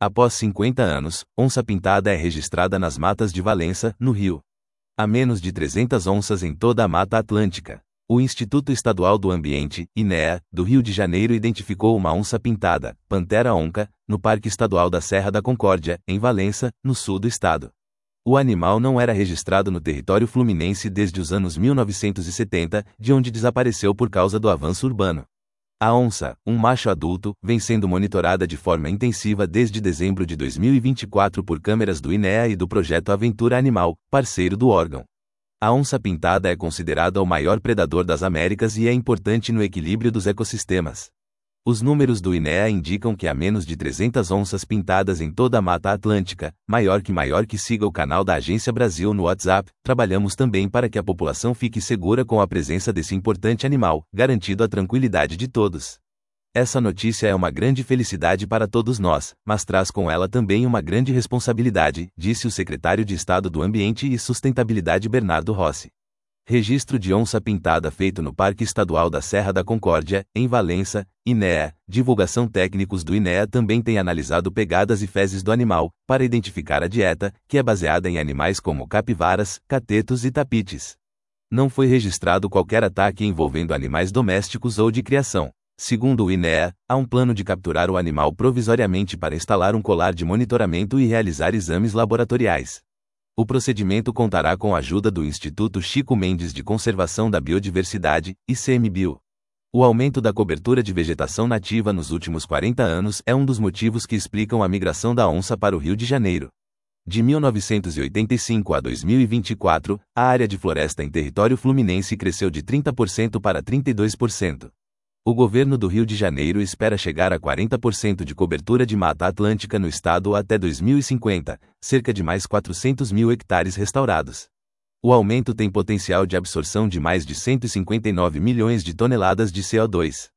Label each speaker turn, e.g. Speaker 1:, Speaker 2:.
Speaker 1: Após 50 anos, onça-pintada é registrada nas matas de Valença, no Rio. Há menos de 300 onças em toda a Mata Atlântica. O Instituto Estadual do Ambiente, INEA, do Rio de Janeiro identificou uma onça-pintada, Panthera onca, no Parque Estadual da Serra da Concórdia, em Valença, no sul do estado. O animal não era registrado no território fluminense desde os anos 1970, de onde desapareceu por causa do avanço urbano. A onça, um macho adulto, vem sendo monitorada de forma intensiva desde dezembro de 2024 por câmeras do INEA e do projeto Aventura Animal, parceiro do órgão. A onça-pintada é considerada o maior predador das Américas e é importante no equilíbrio dos ecossistemas. Os números do INEA indicam que há menos de 300 onças pintadas em toda a Mata Atlântica. Maior que siga o canal da Agência Brasil no WhatsApp. Trabalhamos também para que a população fique segura com a presença desse importante animal, garantindo a tranquilidade de todos. Essa notícia é uma grande felicidade para todos nós, mas traz com ela também uma grande responsabilidade, disse o secretário de Estado do Ambiente e Sustentabilidade Bernardo Rossi. Registro de onça-pintada feito no Parque Estadual da Serra da Concórdia, em Valença, INEA. Divulgação. Técnicos do INEA também têm analisado pegadas e fezes do animal, para identificar a dieta, que é baseada em animais como capivaras, catetos e tapites. Não foi registrado qualquer ataque envolvendo animais domésticos ou de criação. Segundo o INEA, há um plano de capturar o animal provisoriamente para instalar um colar de monitoramento e realizar exames laboratoriais. O procedimento contará com a ajuda do Instituto Chico Mendes de Conservação da Biodiversidade, ICMBio. O aumento da cobertura de vegetação nativa nos últimos 40 anos é um dos motivos que explicam a migração da onça para o Rio de Janeiro. De 1985 a 2024, a área de floresta em território fluminense cresceu de 30% para 32%. O governo do Rio de Janeiro espera chegar a 40% de cobertura de Mata Atlântica no estado até 2050, cerca de mais 400 mil hectares restaurados. O aumento tem potencial de absorção de mais de 159 milhões de toneladas de CO2.